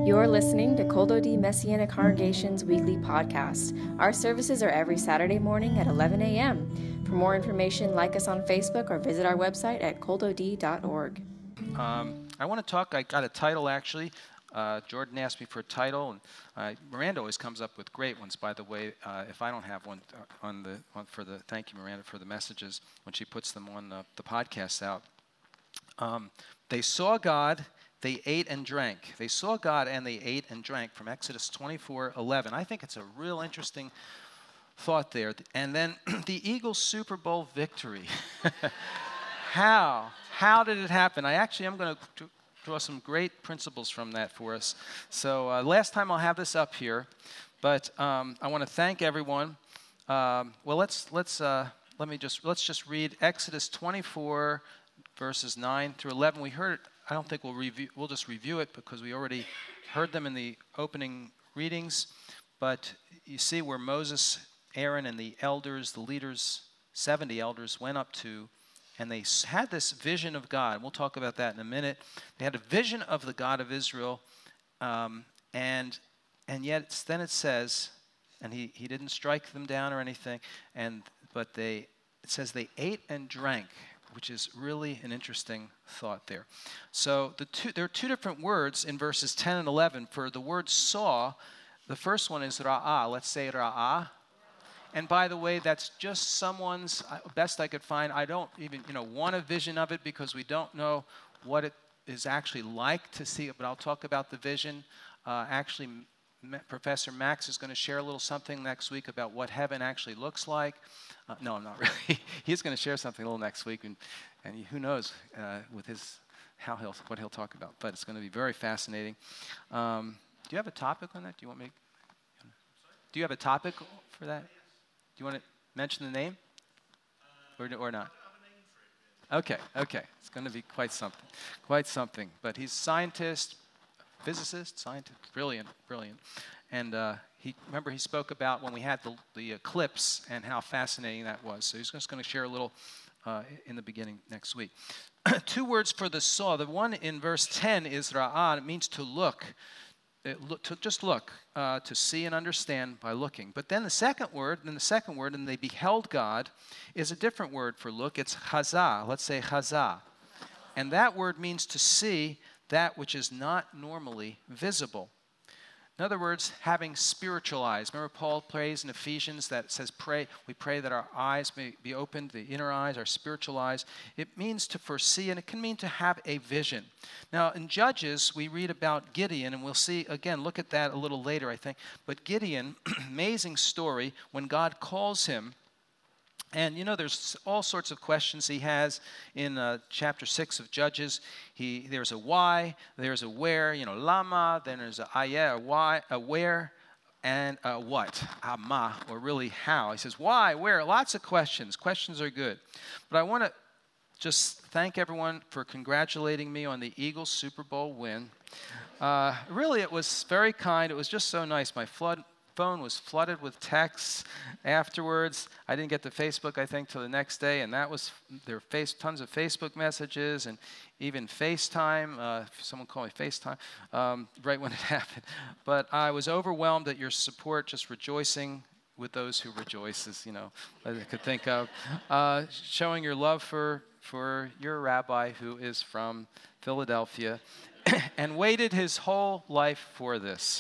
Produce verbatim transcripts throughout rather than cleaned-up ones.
You're listening to Kol Dodi Messianic Congregation's weekly podcast. Our services are every Saturday morning at eleven a.m. For more information, like us on Facebook or visit our website at kol dodi dot org. Um, I want to talk, I got a title actually. Uh, Jordan asked me for a title, and uh, Miranda always comes up with great ones, by the way, uh, if I don't have one on the, on for the, thank you Miranda for the messages when she puts them on the, the podcasts out. Um, they saw God, they ate and drank. They saw God and they ate and drank from Exodus twenty-four eleven. I think it's a real interesting thought there. And then the Eagles Super Bowl victory. How? How did it happen? I actually am going to draw some great principles from that for us. So uh, last time I'll have this up here, but um, I want to thank everyone. Um, well, let's let's uh, let me just let's just read Exodus twenty-four verses nine through eleven. We heard it. I don't think we'll review. We'll just review it because we already heard them in the opening readings. But you see where Moses, Aaron, and the elders, the leaders, seventy elders, went up to. And they had this vision of God. We'll talk about that in a minute. They had a vision of the God of Israel. Um, and and yet it's, then it says, and he, he didn't strike them down or anything, and but they it says they ate and drank, which is really an interesting thought there. So the two, there are two different words in verses ten and eleven. For the word saw, the first one is ra'ah. Let's say ra'ah. And by the way, that's just someone's, best I could find. I don't even, you know, want a vision of it because we don't know what it is actually like to see it. But I'll talk about the vision. Uh, actually, M- Professor Max is going to share a little something next week about what heaven actually looks like. Uh, no, not really. He's going to share something a little next week, and, and who knows uh, with his how he'll what he'll talk about. But it's going to be very fascinating. Um, do you have a topic on that? Do you want me? Do you have a topic for that? Do you want to mention the name, or or not? Okay, okay. It's going to be quite something, quite something. But he's a scientist, physicist, scientist, brilliant, brilliant. And uh, he remember he spoke about when we had the the eclipse and how fascinating that was. So he's just going to share a little uh, in the beginning next week. Two words for the saw. The one in verse ten is ra'ah. It means to look. It look, to just look, uh, to see and understand by looking. But then the second word, then the second word, and they beheld God, is a different word for look. It's chazah. Let's say chazah. And that word means to see that which is not normally visible. In other words, having spiritual eyes. Remember Paul prays in Ephesians that says, pray, we pray that our eyes may be opened, the inner eyes, our spiritual eyes. It means to foresee, and it can mean to have a vision. Now, in Judges, we read about Gideon, and we'll see, again, look at that a little later, I think. But Gideon, amazing story, when God calls him. And, you know, there's all sorts of questions he has in uh, chapter six of Judges. He, there's a why, there's a where, you know, lama, then there's a ayeh, a why, a where, and a what, ama, or really how. He says, why, where, lots of questions. Questions are good. But I want to just thank everyone for congratulating me on the Eagles Super Bowl win. Uh, really, it was very kind. It was just so nice. My flood... phone was flooded with texts afterwards. I didn't get to Facebook, I think, till the next day, and that was, there were face, tons of Facebook messages and even FaceTime. Uh, someone called me FaceTime um, right when it happened. But I was overwhelmed at your support, just rejoicing with those who rejoice, as, you know, as I could think of. Uh, showing your love for, for your rabbi who is from Philadelphia and waited his whole life for this.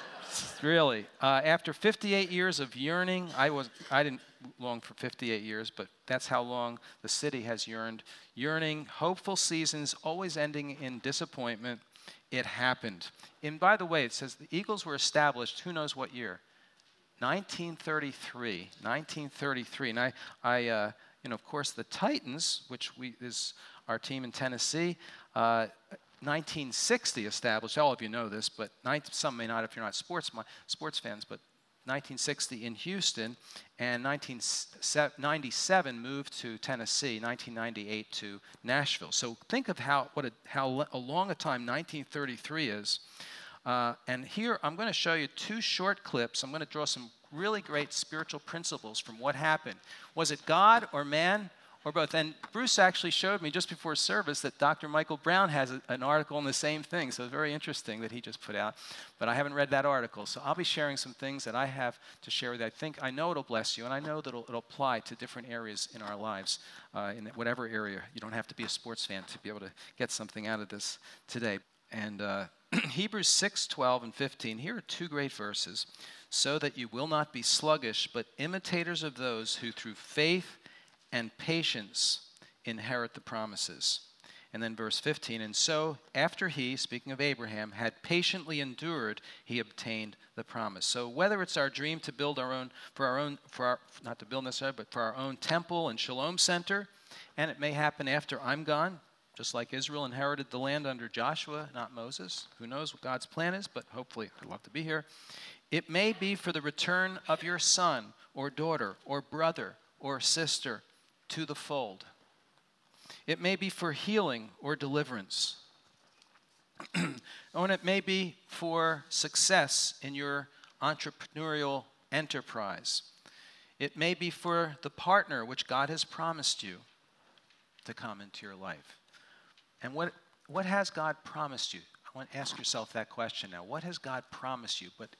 Really, uh, after fifty-eight years of yearning, I was I didn't long for fifty-eight years, but that's how long the city has yearned. Yearning, hopeful seasons, always ending in disappointment. It happened. And by the way, it says the Eagles were established, who knows what year? nineteen thirty-three. nineteen thirty-three. And I, I uh, you know, of course, the Titans, which we is our team in Tennessee, uh, nineteen sixty established. All of you know this, but some may not if you're not sports sports fans. But nineteen sixty in Houston, and nineteen ninety-seven moved to Tennessee. nineteen ninety-eight to Nashville. So think of how what a, how a long a time nineteen thirty-three is. Uh, and here I'm going to show you two short clips. I'm going to draw some really great spiritual principles from what happened. Was it God or man? or both. And Bruce actually showed me just before service that Doctor Michael Brown has a, an article on the same thing. So it's very interesting that he just put out. But I haven't read that article. So I'll be sharing some things that I have to share with you. I think, I know it'll bless you, and I know that it'll, it'll apply to different areas in our lives, uh, in whatever area. You don't have to be a sports fan to be able to get something out of this today. And uh, Hebrews six, twelve, and fifteen, here are two great verses. So that you will not be sluggish, but imitators of those who through faith and patience inherit the promises. And then verse fifteen, and so after he, speaking of Abraham, had patiently endured, he obtained the promise. So whether it's our dream to build our own, for our own, for our, not to build necessarily, but for our own temple and Shalom Center, and it may happen after I'm gone, just like Israel inherited the land under Joshua, not Moses. Who knows what God's plan is, but hopefully I'd love to be here. It may be for the return of your son or daughter or brother or sister to the fold. It may be for healing or deliverance. Or it may be for success in your entrepreneurial enterprise. It may be for the partner which God has promised you to come into your life. And what, what has God promised you? I want to ask yourself that question now. What has God promised you? But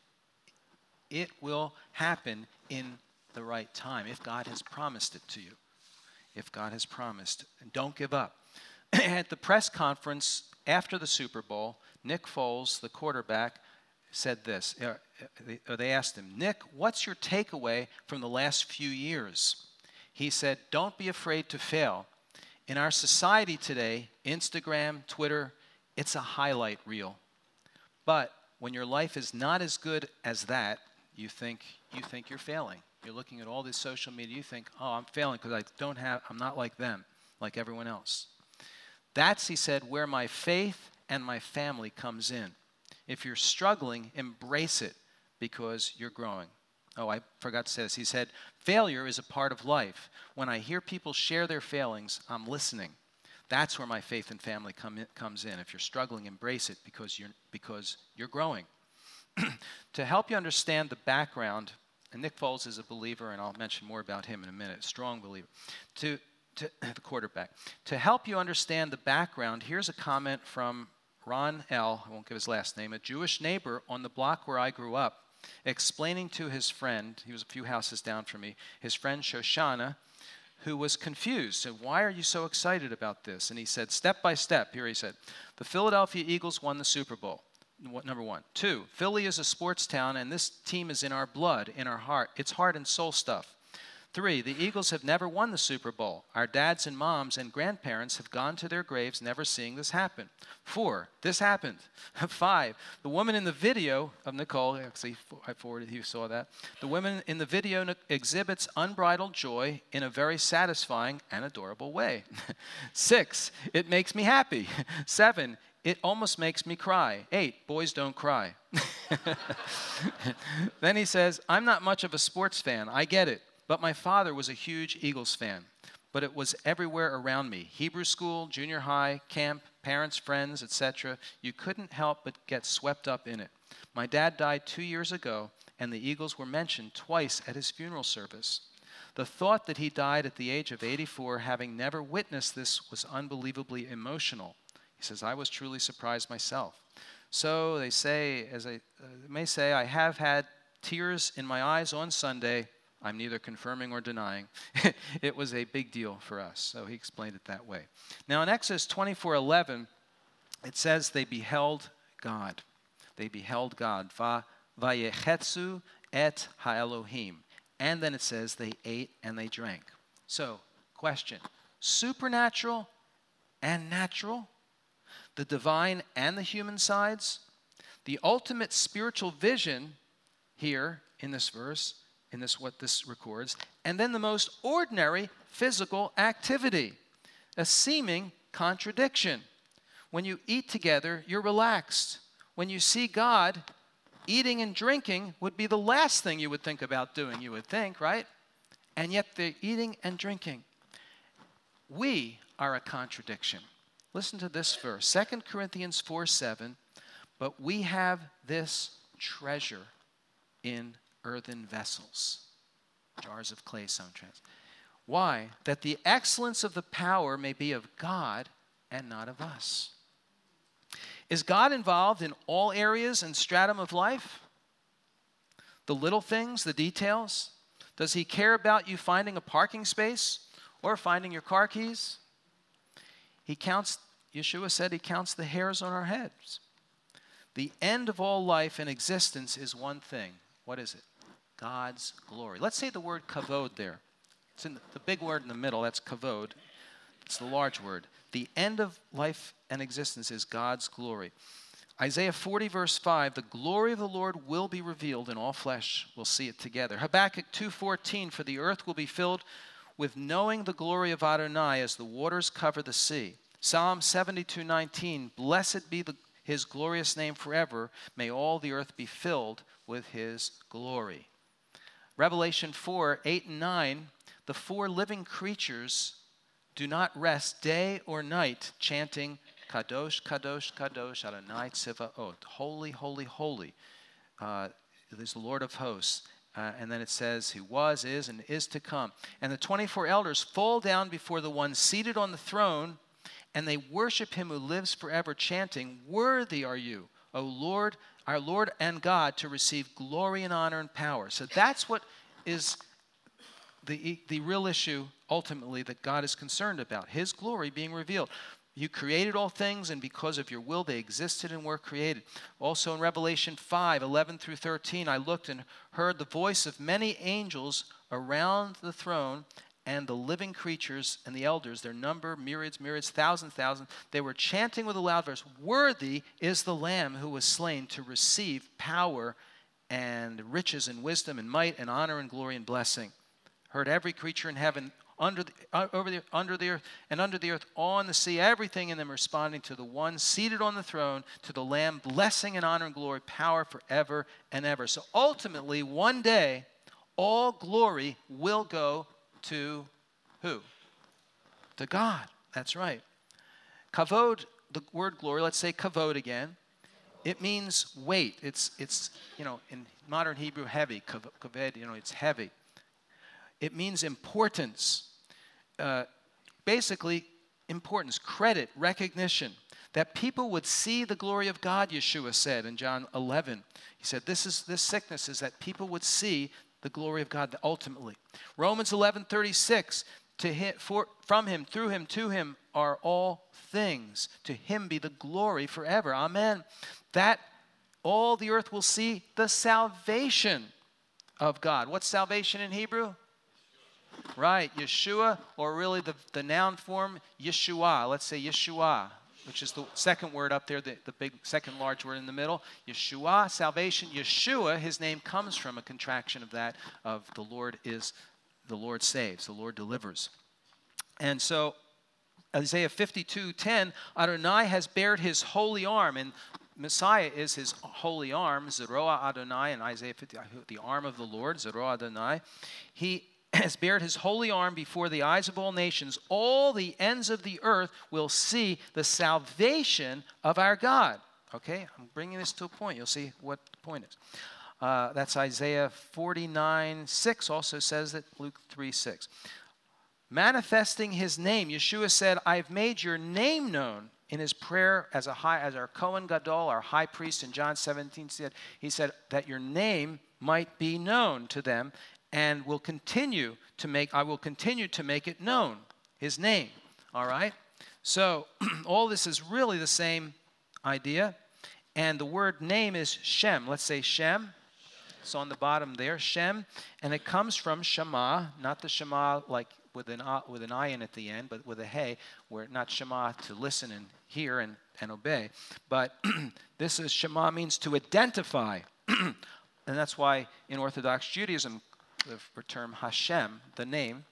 it will happen in the right time if God has promised it to you. If God has promised. And don't give up. At the press conference after the Super Bowl, Nick Foles, the quarterback, said this. They asked him, Nick, what's your takeaway from the last few years? He said, don't be afraid to fail. In our society today, Instagram, Twitter, it's a highlight reel. But when your life is not as good as that, you think you think you're failing. You're looking at all this social media, you think, oh, I'm failing because I don't have, I'm not like them, like everyone else. That's, he said, where my faith and my family comes in. If you're struggling, embrace it because you're growing. Oh, I forgot to say this. He said, failure is a part of life. When I hear people share their failings, I'm listening. That's where my faith and family come in, comes in. If you're struggling, embrace it because you're, because you're growing. To help you understand the background, and Nick Foles is a believer, and I'll mention more about him in a minute, a strong believer, to, to the quarterback. To help you understand the background, here's a comment from Ron L., I won't give his last name, a Jewish neighbor on the block where I grew up, explaining to his friend, he was a few houses down from me, his friend Shoshana, who was confused. Said, why are you so excited about this? And he said, step by step, here he said, the Philadelphia Eagles won the Super Bowl. Number one. Two, Philly is a sports town, and this team is in our blood, in our heart. It's heart and soul stuff. Three, the Eagles have never won the Super Bowl. Our dads and moms and grandparents have gone to their graves never seeing this happen. Four, this happened. Five, the woman in the video of Nicole, actually I forwarded, you saw that. The woman in the video exhibits unbridled joy in a very satisfying and adorable way. Six, it makes me happy. Seven, it almost makes me cry. Eight, boys don't cry. Then he says, I'm not much of a sports fan. I get it. But my father was a huge Eagles fan. But it was everywhere around me. Hebrew school, junior high, camp, parents, friends, et cetera. You couldn't help but get swept up in it. My dad died two years ago, and the Eagles were mentioned twice at his funeral service. The thought that he died at the age of eighty-four, having never witnessed this, was unbelievably emotional. He says, I was truly surprised myself. So they say, as I uh, may say, I have had tears in my eyes on Sunday. I'm neither confirming or denying. It was a big deal for us. So he explained it that way. Now in Exodus twenty-four eleven, it says they beheld God. They beheld God. Va vayechetzu et ha'elohim. And then it says they ate and they drank. So, question. Supernatural and natural? The divine and the human sides? The ultimate spiritual vision here in this verse, in this what this records, and then the most ordinary physical activity, a seeming contradiction. When you eat together, you're relaxed. When you see God, eating and drinking would be the last thing you would think about doing, you would think, right? And yet they're eating and drinking. We are a contradiction. Listen to this verse, Second Corinthians four seven, but we have this treasure in earthen vessels, jars of clay, some trans. Why? That the excellence of the power may be of God and not of us. Is God involved in all areas and stratum of life? The little things, the details? Does he care about you finding a parking space or finding your car keys? He counts, Yeshua said he counts the hairs on our heads. The end of all life and existence is one thing. What is it? God's glory. Let's say the word kavod there. It's in the, the big word in the middle, that's kavod. It's the large word. The end of life and existence is God's glory. Isaiah forty verse five, the glory of the Lord will be revealed and all flesh will see it together. Habakkuk two fourteen, for the earth will be filled with knowing the glory of Adonai as the waters cover the sea. Psalm seventy-two nineteen, blessed be the, his glorious name forever. May all the earth be filled with his glory. Revelation four eight and nine, the four living creatures do not rest day or night, chanting, Kadosh, Kadosh, Kadosh, Adonai Tzivaot. Holy, holy, holy uh, is the Lord of hosts. Uh, and then it says, who was, is, and is to come. And the twenty-four elders fall down before the one seated on the throne, and they worship him who lives forever, chanting, worthy are you, O Lord, our Lord and God, to receive glory and honor and power. So that's what is the, the real issue, ultimately, that God is concerned about, his glory being revealed. You created all things, and because of your will, they existed and were created. Also in Revelation five eleven through thirteen, I looked and heard the voice of many angels around the throne, and the living creatures and the elders, their number, myriads, myriads, thousands, thousands. They were chanting with a loud voice, worthy is the Lamb who was slain to receive power and riches and wisdom and might and honor and glory and blessing. Heard every creature in heaven, under the, uh, over the, under the earth, and under the earth, on the sea, everything in them responding to the one seated on the throne, to the Lamb, blessing and honor and glory, power forever and ever. So ultimately, one day, all glory will go to who? To God. That's right. Kavod, the word glory, let's say kavod again. It means weight. It's, it's you know, in modern Hebrew, heavy. Kaved, you know, it's heavy. It means importance. Uh, basically, importance, credit, recognition. That people would see the glory of God, Yeshua said in John eleven. He said, this is this sickness is that people would see the glory of God ultimately. Romans eleven thirty-six, to him, for, from him, through him, to him are all things. To him be the glory forever. Amen. That all the earth will see the salvation of God. What's salvation in Hebrew? Right, Yeshua, or really the, the noun form, Yeshua. Let's say Yeshua, which is the second word up there, the, the big second large word in the middle. Yeshua, salvation. Yeshua, his name comes from a contraction of that, of the Lord is, the Lord saves, the Lord delivers. And so Isaiah fifty-two ten, Adonai has bared his holy arm, and Messiah is his holy arm, Zeroah Adonai, in Isaiah fifty, the arm of the Lord, Zeroah Adonai. He has bared his holy arm before the eyes of all nations. All the ends of the earth will see the salvation of our God. Okay, I'm bringing this to a point. You'll see what the point is. Uh, that's Isaiah forty-nine six also says that, Luke three six. Manifesting his name, Yeshua said, I've made your name known in his prayer as a high, as our Kohen Gadol, our high priest in John seventeen said, he said that your name might be known to them, and will continue to make, I will continue to make it known, his name, all right? So all this is really the same idea, and the word name is Shem. Let's say Shem. It's on the bottom there, Shem, and it comes from Shema, not the Shema like with an, uh, with an I in at the end, but with a hey, where not Shema to listen and hear and, and obey, but this is Shema means to identify, and that's why in Orthodox Judaism, the term Hashem, the name,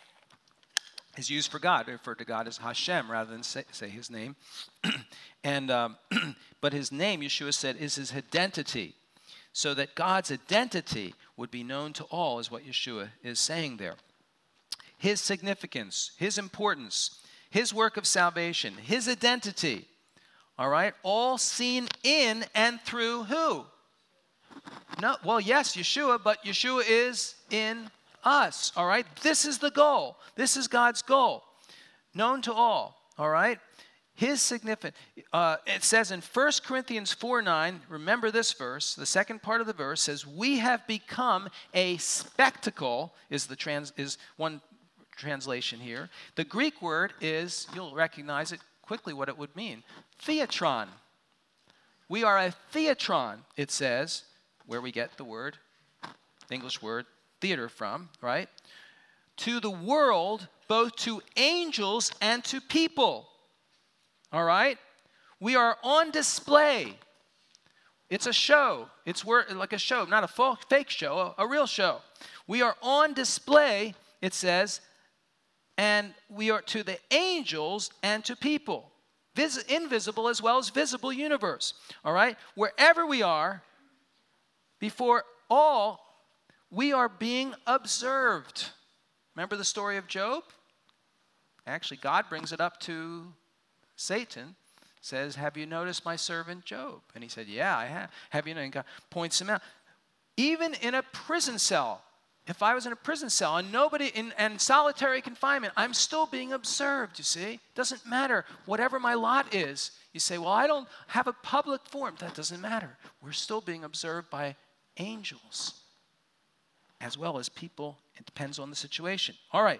is used for God. Refer to God as Hashem rather than say, say his name. and um, But his name, Yeshua said, is his identity. So that God's identity would be known to all is what Yeshua is saying there. His significance, his importance, his work of salvation, his identity, all right, all seen in and through who? No, well, yes, Yeshua, but Yeshua is in us, all right? This is the goal. This is God's goal, known to all, all right? His significant, uh, it says in First Corinthians four nine, remember this verse, the second part of the verse says, we have become a spectacle, is, the trans, is one translation here. The Greek word is, you'll recognize it quickly what it would mean, theatron. We are a theatron, it says, where we get the word, the English word, theater from, right? To the world, both to angels and to people. All right? We are on display. It's a show. It's like a show, not a fake show, a, a real show. We are on display, it says, and we are to the angels and to people. Vis- invisible as well as visible universe. All right? Wherever we are, before all, we are being observed. Remember the story of Job? Actually, God brings it up to Satan, says, have you noticed my servant Job? And he said, yeah, I have. Have you noticed? And God points him out. Even in a prison cell, if I was in a prison cell and nobody, in and solitary confinement, I'm still being observed, you see? Doesn't matter. Whatever my lot is, you say, well, I don't have a public forum. That doesn't matter. We're still being observed by angels as well as people. It depends on the situation. All right.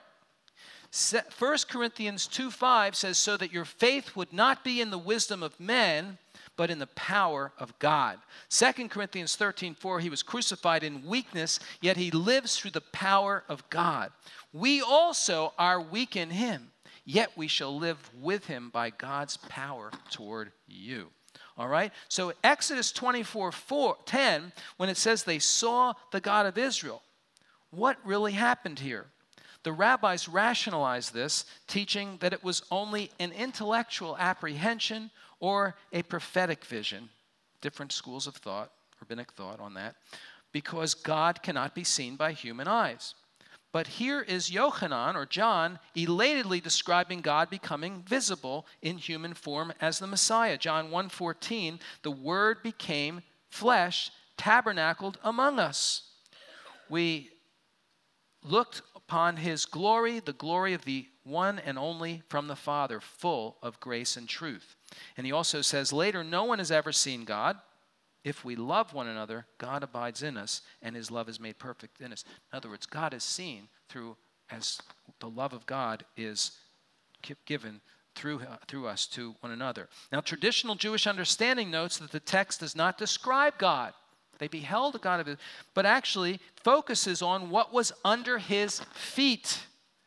First Corinthians two five says, so that your faith would not be in the wisdom of men, but in the power of God. Second Corinthians thirteen four, he was crucified in weakness, yet he lives through the power of God. We also are weak in him, yet we shall live with him by God's power toward you. All right? So Exodus twenty-four ten, when it says they saw the God of Israel, what really happened here? The rabbis rationalized this, teaching that it was only an intellectual apprehension or a prophetic vision. Different schools of thought, rabbinic thought on that, because God cannot be seen by human eyes. But here is Yochanan, or John, elatedly describing God becoming visible in human form as the Messiah. John one fourteen, the Word became flesh, tabernacled among us. We looked upon his glory, the glory of the one and only from the Father, full of grace and truth. And he also says later, no one has ever seen God. If we love one another, God abides in us, and his love is made perfect in us. In other words, God is seen through, as the love of God is given through, uh, through us to one another. Now, traditional Jewish understanding notes that the text does not describe God. They beheld the God of it, but actually focuses on what was under his feet,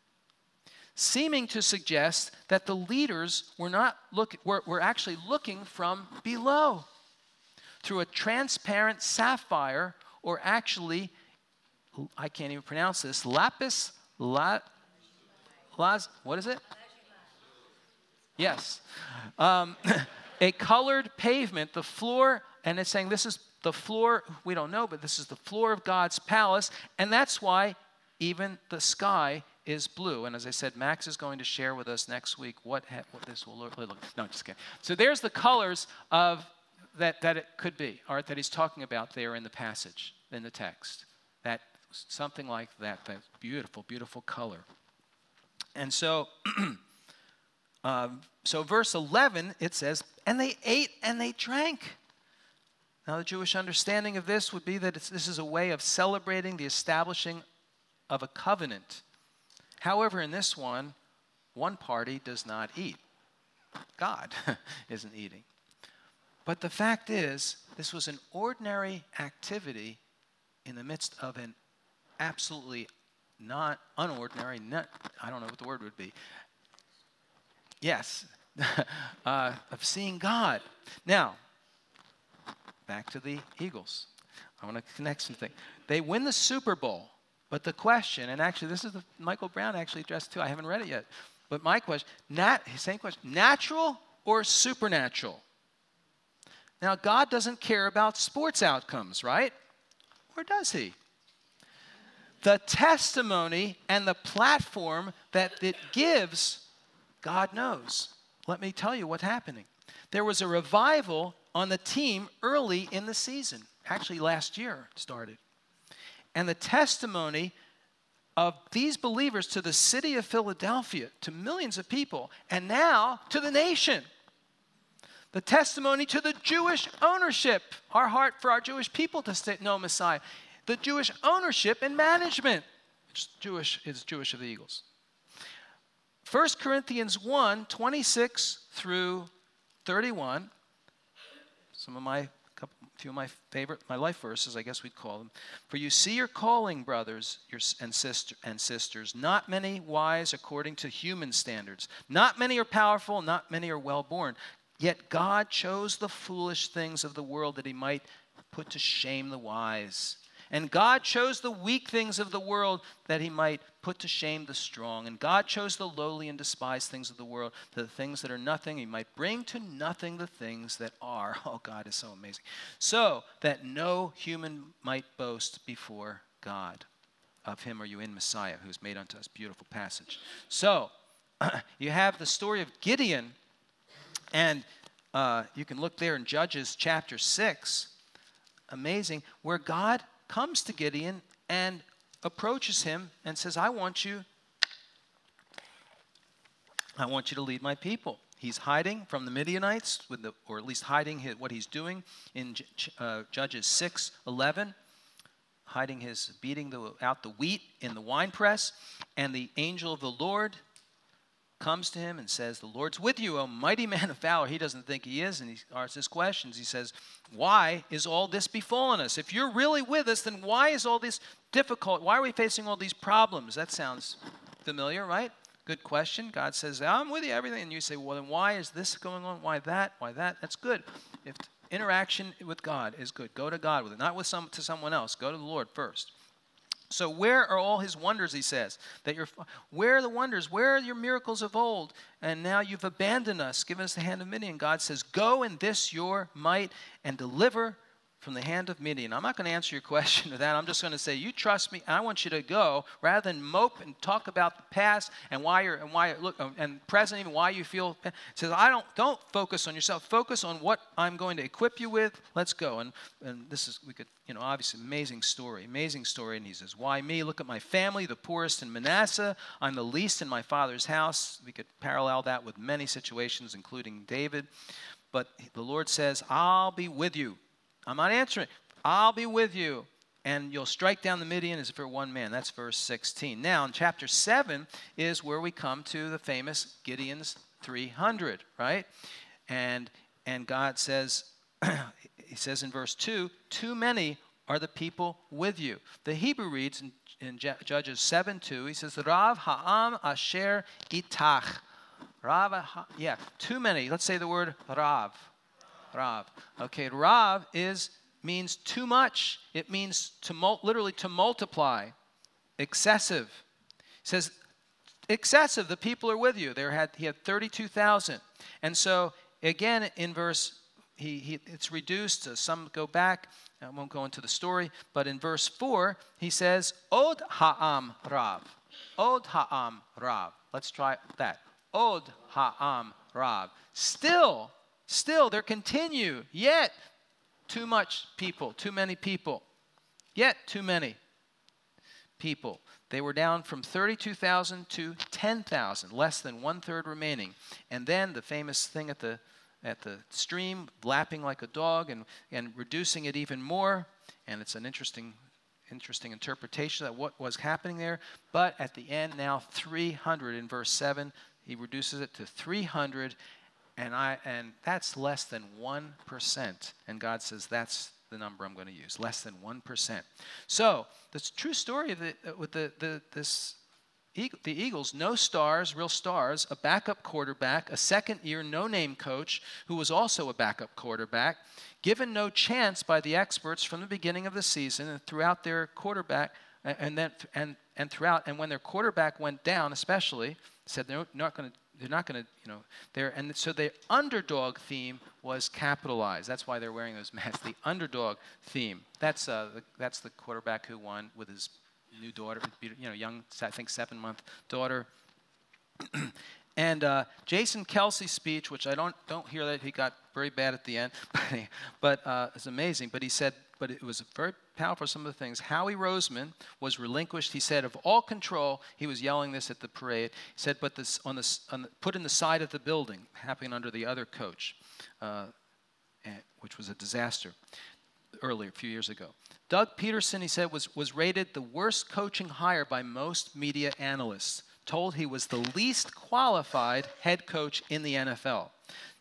seeming to suggest that the leaders were not look, were, were actually looking from below through a transparent sapphire, or actually, I can't even pronounce this, lapis, la, las, what is it? Yes. Um, a colored pavement, the floor, and it's saying this is the floor, we don't know, but this is the floor of God's palace, and that's why even the sky is blue. And as I said, Max is going to share with us next week what, ha- what this will look like. No, just kidding. So there's the colors of that, that it could be, or that he's talking about there in the passage, in the text. That something like that, that beautiful, beautiful color. And so, um, so verse eleven, it says, and they ate and they drank. Now, the Jewish understanding of this would be that it's, this is a way of celebrating the establishing of a covenant. However, in this one, one party does not eat. God isn't eating. But the fact is, this was an ordinary activity in the midst of an absolutely not unordinary, not, I don't know what the word would be. Yes, uh, of seeing God. Now, back to the Eagles. I want to connect some things. They win the Super Bowl, but the question, and actually this is the Michael Brown actually addressed too. I haven't read it yet. But my question, nat, same question, natural or supernatural? Now, God doesn't care about sports outcomes, right? Or does he? The testimony and the platform that it gives, God knows. Let me tell you what's happening. There was a revival on the team early in the season. Actually, last year it started. And the testimony of these believers to the city of Philadelphia, to millions of people, and now to the nation. The testimony to the Jewish ownership, our heart for our Jewish people to know Messiah. The Jewish ownership and management. It's Jewish, it's Jewish of the Eagles. First Corinthians one, twenty-six through thirty-one. Some of my, couple, few of my favorite, my life verses, I guess we'd call them. For you see your calling, brothers your, and, sister, and sisters. Not many wise according to human standards. Not many are powerful, not many are well-born. Yet God chose the foolish things of the world that he might put to shame the wise. And God chose the weak things of the world that he might put to shame the strong. And God chose the lowly and despised things of the world, the things that are nothing, he might bring to nothing the things that are. Oh, God is so amazing. So that no human might boast before God. Of him are you in Messiah, who is made unto us. Beautiful passage. So you have the story of Gideon, and uh, you can look there in Judges chapter six. Amazing, where God comes to Gideon and approaches him and says, I want you, I want you to lead my people. He's hiding from the Midianites, with the, or at least hiding his, what he's doing in uh, Judges six eleven, hiding his, beating the, out the wheat in the winepress, and the angel of the Lord comes to him and says, the Lord's with you, O mighty man of valor. He doesn't think he is, and he asks his questions. He says, why is all this befallen us? If you're really with us, then why is all this difficult? Why are we facing all these problems? That sounds familiar, right? Good question. God says, I'm with you, everything. And you say, well, then why is this going on? Why that? Why that? That's good. If interaction with God is good, go to God with it. Not with some to someone else. Go to the Lord first. So where are all his wonders, he says? That you're, where are the wonders? Where are your miracles of old? And now you've abandoned us, given us the hand of Midian. God says, go in this your might and deliver from the hand of Midian. I'm not going to answer your question to that. I'm just going to say, you trust me, and I want you to go, rather than mope and talk about the past and why you're and why look and present, even why you feel. It says, I don't don't focus on yourself. Focus on what I'm going to equip you with. Let's go. And and this is we could you know obviously amazing story, amazing story. And he says, why me? Look at my family, the poorest in Manasseh. I'm the least in my father's house. We could parallel that with many situations, including David. But the Lord says, I'll be with you. I'm not answering. I'll be with you, and you'll strike down the Midian as if it were one man. That's verse sixteen. Now, in chapter seven is where we come to the famous Gideon's three hundred, right? And and God says, he says in verse two, too many are the people with you. The Hebrew reads in, in Judges seven two, he says, Rav ha'am asher itach. Rav, yeah, too many. Let's say the word Rav. Rav. Okay, Rav is means too much. It means to mul- literally to multiply. Excessive. It says excessive. The people are with you. There had he had thirty-two thousand, and so again in verse he, he it's reduced. Uh, some go back. I won't go into the story, but in verse four he says Od ha'am Rav. Od ha'am Rav. Let's try that. Od ha'am Rav. Still. Still, there continue, yet too much people, too many people, yet too many people. They were down from thirty-two thousand to ten thousand, less than one-third remaining. And then the famous thing at the at the stream, lapping like a dog and, and reducing it even more. And it's an interesting, interesting interpretation of what was happening there. But at the end now, three hundred in verse seven, he reduces it to three hundred. And I and that's less than one percent. And God says that's the number I'm going to use, less than one percent. So the true story of the, with the, the this the Eagles, no stars, real stars, a backup quarterback, a second-year no-name coach who was also a backup quarterback, given no chance by the experts from the beginning of the season and throughout their quarterback, and then and and throughout and when their quarterback went down, especially said they're not going to. They're not going to, you know, they're, and so the underdog theme was capitalized. That's why they're wearing those masks, the underdog theme. That's, uh, the, that's the quarterback who won with his new daughter, you know, young, I think seven-month daughter. And uh, Jason Kelsey's speech, which I don't don't hear that he got very bad at the end, but uh, it's amazing. But he said, but it was very powerful. Some of the things. Howie Roseman was relinquished. He said, of all control. He was yelling this at the parade. He said, but this on the, on the put in the side of the building, happening under the other coach, uh, and, which was a disaster earlier, a few years ago. Doug Peterson, he said, was was rated the worst coaching hire by most media analysts. Told he was the least qualified head coach in the N F L.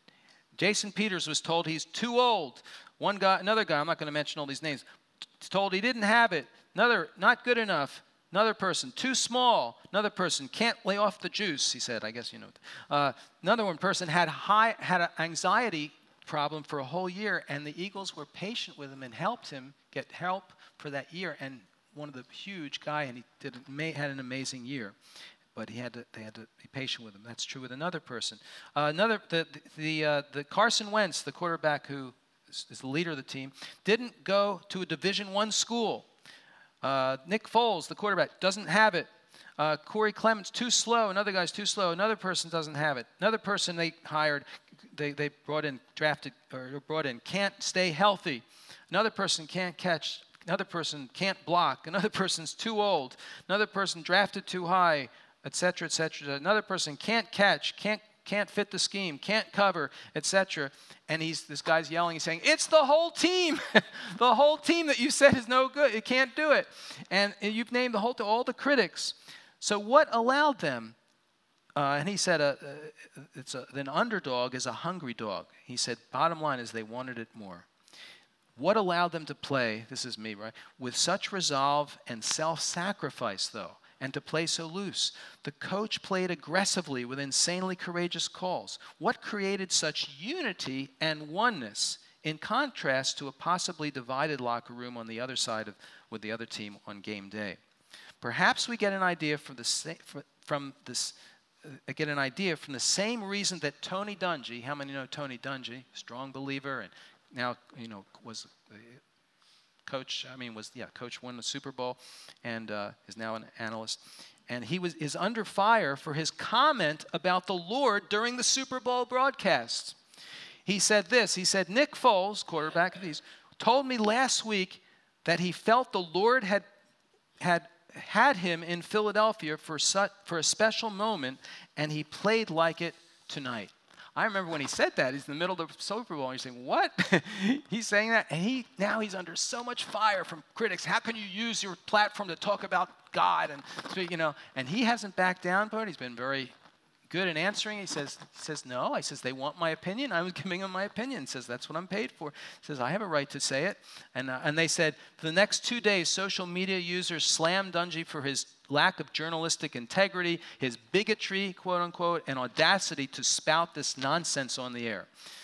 Jason Peters was told he's too old. One guy, another guy, I'm not going to mention all these names, told he didn't have it. Another, not good enough. Another person, too small. Another person, can't lay off the juice, he said. I guess you know. Uh, another one person had high, had an anxiety problem for a whole year, and the Eagles were patient with him and helped him get help for that year. And one of the huge guy, and he did had an amazing year. But he had to, they had to be patient with him. That's true with another person. Uh, another, the the uh, the Carson Wentz, the quarterback who is, is the leader of the team, didn't go to a Division One school. Uh, Nick Foles, the quarterback, doesn't have it. Uh, Corey Clements, too slow. Another guy's too slow. Another person doesn't have it. Another person they hired, they they brought in, drafted or brought in, can't stay healthy. Another person can't catch. Another person can't block. Another person's too old. Another person drafted too high. Et cetera, et cetera. Another person can't catch, can't can't fit the scheme, can't cover, et cetera. And he's this guy's yelling, he's saying, "It's the whole team, the whole team that you said is no good. It can't do it." And you've named the whole all the critics. So what allowed them? Uh, and he said, uh, uh, "It's a, an underdog is a hungry dog." He said, "Bottom line is they wanted it more." What allowed them to play? This is me, right? With such resolve and self-sacrifice, though. And to play so loose. The coach played aggressively with insanely courageous calls. What created such unity and oneness in contrast to a possibly divided locker room on the other side of with the other team on game day? Perhaps we get an idea from the sa- from this uh, get an idea from the same reason that Tony Dungy. How many know Tony Dungy? Strong believer, and now you know was. Uh, Coach, I mean, was yeah, coach won the Super Bowl, and uh, is now an analyst, and he was is under fire for his comment about the Lord during the Super Bowl broadcast. He said this. He said, "Nick Foles, quarterback of these, told me last week that he felt the Lord had had had him in Philadelphia for such, for a special moment, and he played like it tonight." I remember when he said that, he's in the middle of the Super Bowl, and you're saying, what? He's saying that, and he now he's under so much fire from critics. How can you use your platform to talk about God? And, you know, and he hasn't backed down, but he's been very good in answering. He says, he says, no. I says, they want my opinion. I was giving them my opinion. He says, that's what I'm paid for. He says, I have a right to say it. And, uh, and they said, for the next two days, social media users slammed Dungy for his lack of journalistic integrity, his bigotry, quote unquote, and audacity to spout this nonsense on the air.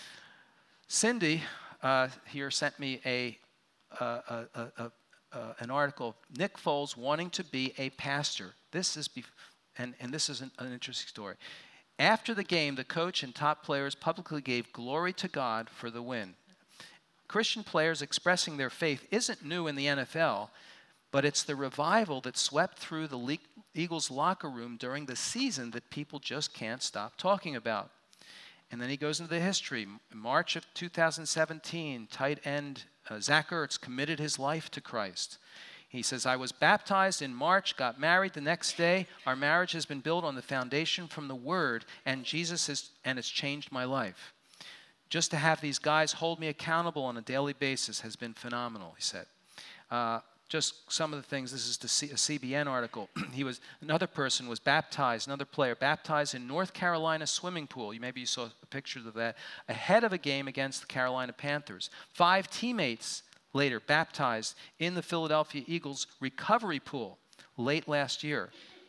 Cindy uh, here sent me a, uh, a, a, a, a an article, Nick Foles wanting to be a pastor. This is, bef- and, and this is an, an interesting story. After the game, the coach and top players publicly gave glory to God for the win. Christian players expressing their faith isn't new in the N F L, but it's the revival that swept through the Le- Eagles locker room during the season that people just can't stop talking about. And then he goes into the history. In March of two thousand seventeen, tight end uh, Zach Ertz committed his life to Christ. He says, I was baptized in March, got married the next day. Our marriage has been built on the foundation from the Word, and Jesus has, and it's changed my life. Just to have these guys hold me accountable on a daily basis has been phenomenal, he said. Uh, Just some of the things, this is the C- a C B N article. he was Another person was baptized, another player, baptized in North Carolina swimming pool. You, maybe you saw pictures of that. Ahead of a game against the Carolina Panthers. Five teammates later baptized in the Philadelphia Eagles recovery pool late last year.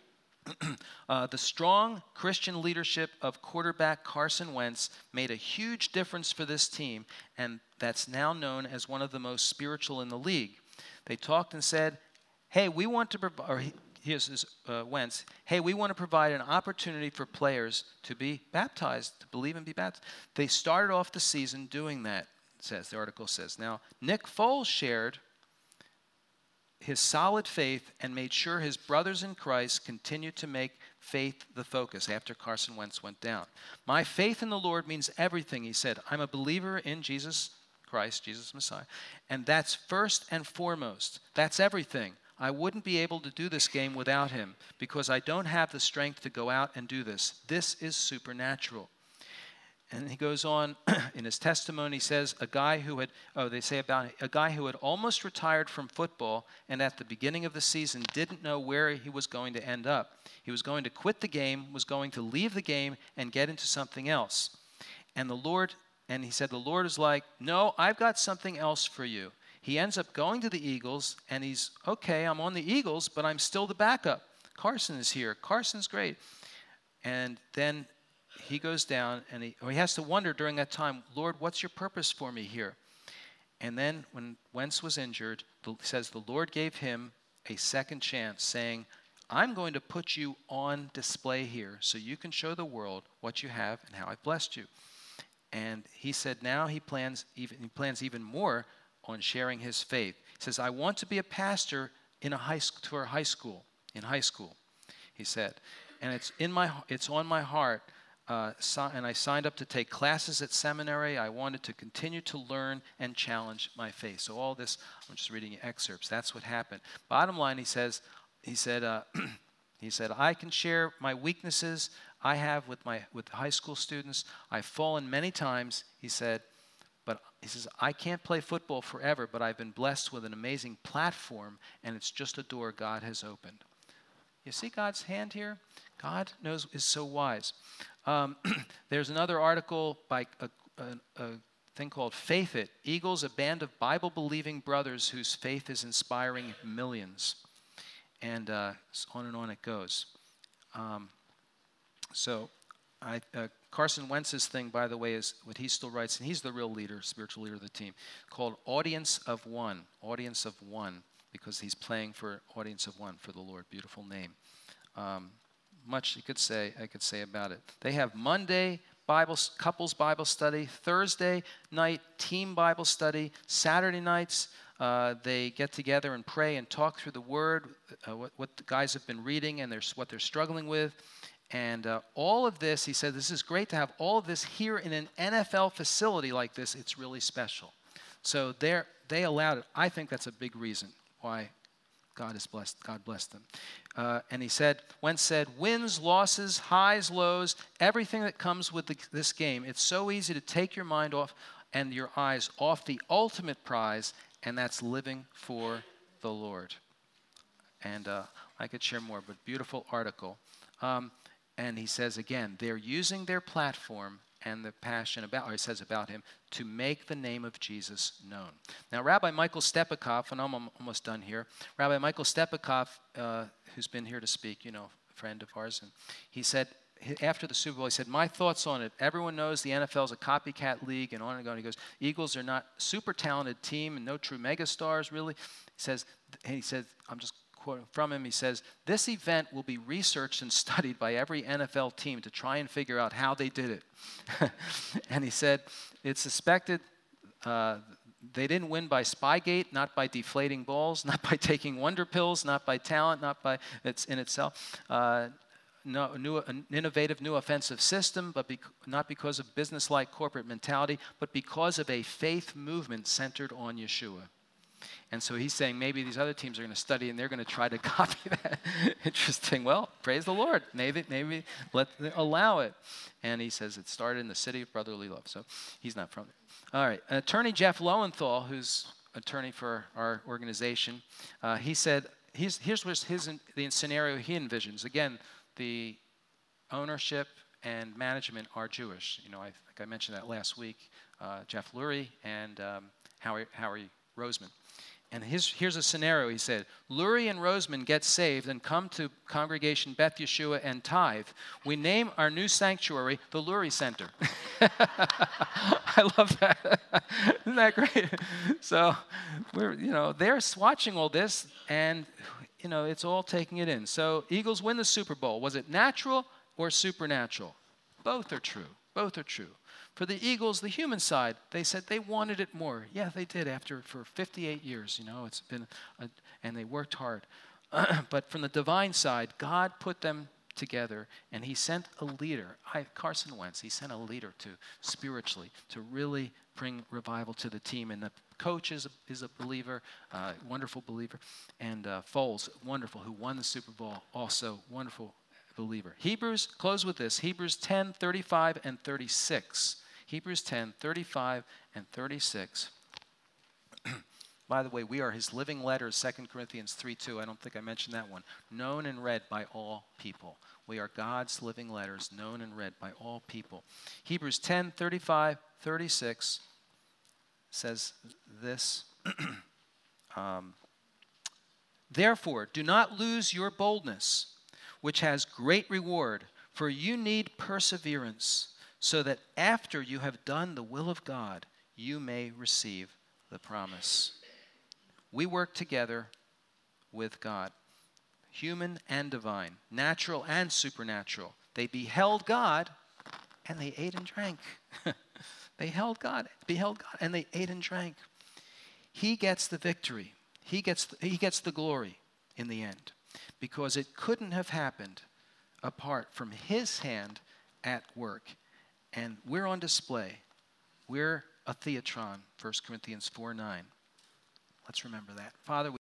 uh, the strong Christian leadership of quarterback Carson Wentz made a huge difference for this team, and that's now known as one of the most spiritual in the league. They talked and said, hey, we want to provide, or here's this, uh, Wentz, hey, we want to provide an opportunity for players to be baptized, to believe and be baptized. They started off the season doing that, says the article says. Now, Nick Foles shared his solid faith and made sure his brothers in Christ continued to make faith the focus after Carson Wentz went down. My faith in the Lord means everything, he said. I'm a believer in Jesus Christ, Jesus Messiah, and that's first and foremost. That's everything. I wouldn't be able to do this game without him because I don't have the strength to go out and do this. This is supernatural. And he goes on in his testimony, he says, a guy who had, oh, they say about a guy who had almost retired from football and at the beginning of the season didn't know where he was going to end up. He was going to quit the game, was going to leave the game and get into something else. And the Lord, and he said, the Lord is like, no, I've got something else for you. He ends up going to the Eagles, and he's, okay, I'm on the Eagles, but I'm still the backup. Carson is here. Carson's great. And then he goes down, and he, or he has to wonder during that time, Lord, what's your purpose for me here? And then when Wentz was injured, it says the Lord gave him a second chance, saying, I'm going to put you on display here so you can show the world what you have and how I've blessed you. And he said now he plans even, he plans even more on sharing his faith. He says, I want to be a pastor in a high school, to our high school, in high school, he said. And it's, in my, it's on my heart. Uh, so, and I signed up to take classes at seminary. I wanted to continue to learn and challenge my faith. So all this, I'm just reading excerpts. That's what happened. Bottom line, he says, he said, uh, he said, I can share my weaknesses I have with my with high school students. I've fallen many times. He said, but he says, I can't play football forever, but I've been blessed with an amazing platform, and it's just a door God has opened. You see God's hand here? God knows is so wise. Um, there's another article by a, a, a thing called Faith It. Eagles, a band of Bible-believing brothers whose faith is inspiring millions. And uh, on and on it goes. Um, so I, uh, Carson Wentz's thing, by the way, is what he still writes, and he's the real leader, spiritual leader of the team, called Audience of One. Audience of One, because he's playing for Audience of One for the Lord. Beautiful name. Um, much you could say, I could say about it. They have Monday Bible couples Bible study, Thursday night team Bible study, Saturday nights uh, they get together and pray and talk through the Word, uh, what, what the guys have been reading and their, what they're struggling with. And uh, all of this, he said, this is great to have all of this here in an N F L facility like this. It's really special. So they're, they allowed it. I think that's a big reason why God is blessed. God blessed them. Uh, and he said, Wentz said, wins, losses, highs, lows, everything that comes with the, this game. It's so easy to take your mind off and your eyes off the ultimate prize, and that's living for the Lord. And uh, I could share more, but beautiful article. Um, and he says again, they're using their platform and the passion about, or he says about him, to make the name of Jesus known. Now, Rabbi Michael Stepikoff, and I'm almost done here. Rabbi Michael Stepikoff, uh, who's been here to speak, you know, a friend of ours, and he said, after the Super Bowl, he said, my thoughts on it. Everyone knows the N F L is a copycat league, and on and on. He goes, Eagles are not super talented team and no true megastars, really. He says, and he said, I'm just quoting from him, he says, this event will be researched and studied by every N F L team to try and figure out how they did it. And he said, it's suspected uh, they didn't win by Spygate, not by deflating balls, not by taking wonder pills, not by talent, not by it's in itself. Uh, No, new, an innovative new offensive system, but bec not because of business-like corporate mentality, but because of a faith movement centered on Yeshua. And so he's saying maybe these other teams are going to study and they're going to try to copy that. Interesting. Well, praise the Lord. Maybe, maybe let allow it. And he says it started in the city of brotherly love. So he's not from there. All right. Attorney Jeff Lowenthal, who's attorney for our organization, uh, he said, he's, here's what his, the scenario he envisions. Again, the ownership and management are Jewish. You know, I think I mentioned that last week. Uh, Jeff Lurie and um, Howie, Howie Roseman. And his, here's a scenario, he said. Lurie and Roseman get saved and come to Congregation Beth Yeshua and tithe. We name our new sanctuary the Lurie Center. I love that. Isn't that great? So, we're, you know, they're watching all this, and you know, it's all taking it in. So Eagles win the Super Bowl. Was it natural or supernatural? Both are true. Both are true. For the Eagles, the human side, they said they wanted it more. Yeah, they did after for fifty-eight years. You know, it's been, a, and they worked hard. But from the divine side, God put them together, and he sent a leader, I, Carson Wentz. He sent a leader to spiritually to really bring revival to the team. And the coach is a, is a believer, uh, wonderful believer, and uh, Foles, wonderful, who won the Super Bowl, also wonderful believer. Hebrews, close with this, Hebrews ten, thirty-five and thirty-six. Hebrews ten, thirty-five and thirty-six. By the way, we are his living letters, Second Corinthians three two. I don't think I mentioned that one. Known and read by all people. We are God's living letters, known and read by all people. Hebrews ten, thirty-five, thirty-six says this. um, Therefore, do not lose your boldness, which has great reward, for you need perseverance, so that after you have done the will of God, you may receive the promise. We work together with God, human and divine, natural and supernatural. They beheld God, and they ate and drank. They held God, beheld God, and they ate and drank. He gets the victory. He gets the, he gets the glory in the end, because it couldn't have happened apart from his hand at work. And we're on display. We're a theatron, First Corinthians four nine. Let's remember that. Father, we